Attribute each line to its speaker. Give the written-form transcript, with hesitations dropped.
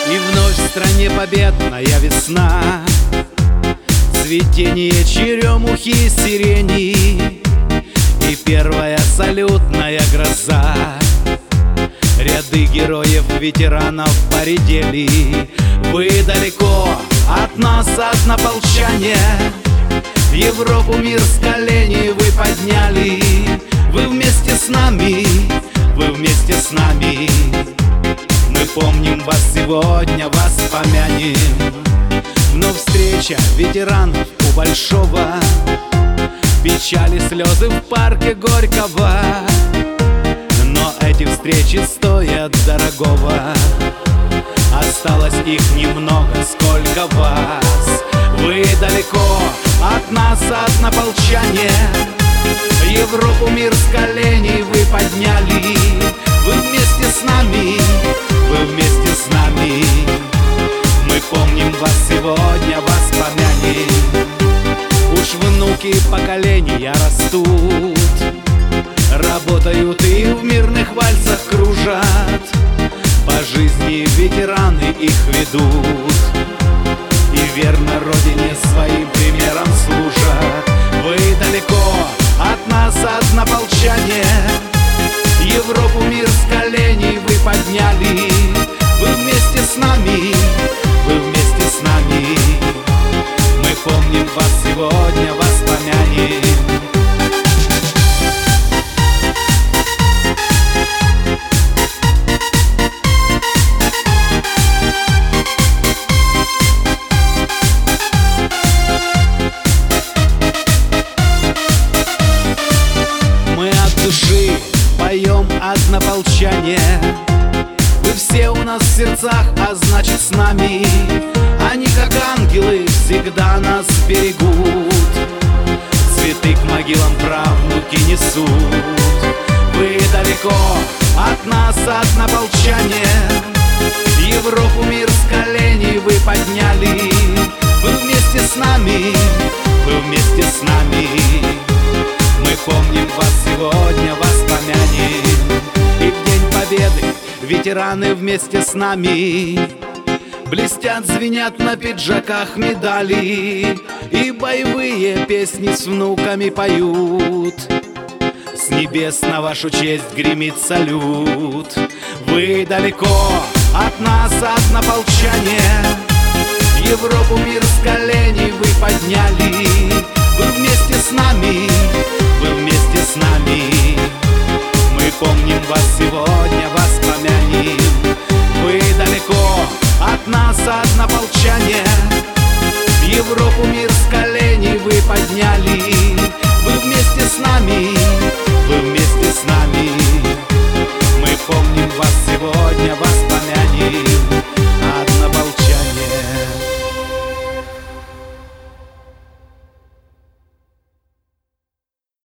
Speaker 1: И вновь в стране победная весна, цветение черемухи и сирени, и первая салютная гроза. Ряды героев, ветеранов поредели. Вы далеко от нас, однополчане, Европу, мир с коленей вы подняли. Вы вместе с нами, вы вместе с нами. Мы помним вас сегодня, вас помянем. Вновь встреча ветеранов у Большого, печали, слезы в парке Горького. Но эти встречи стоят дорогого. Осталось их немного, сколько вас. Вы далеко от нас, однополчане, Европу, мир с коленей вы подняли. Вы вместе с нами, вы вместе с нами. Мы помним вас сегодня, вас помянем. Уж внуки поколения растут, работают и в мирных вальсах кружат. По жизни ветераны их ведут, и верно родине своим примером служат. Вы далеко от нас, однополчане, Европу, мир с коленей вы подняли. Вы вместе с нами, вы вместе с нами. Мы помним вас сегодня, вас помянем. Поем, однополчане, вы все у нас в сердцах, а значит с нами. Они, как ангелы, всегда нас берегут, цветы к могилам правнуки несут. Вы далеко от нас, однополчане, Европу, мир с коленей вы подняли. Вы вместе с нами, вы вместе с нами. Мы помним вас сегодня, вас помянем. И в День Победы ветераны вместе с нами. Блестят, звенят на пиджаках медали, и боевые песни с внуками поют. С небес на вашу честь гремит салют. Вы далеко от нас, однополчане, Европу, мир с коленей вы подняли. Вы вместе с нами, вы вместе с нами. Мы помним вас сегодня, вас помянем. Вы далеко от нас, однополчане, Европу, мир с коленей вы подняли. Вы вместе с нами, вы вместе с нами. Мы помним вас сегодня, вас помянем.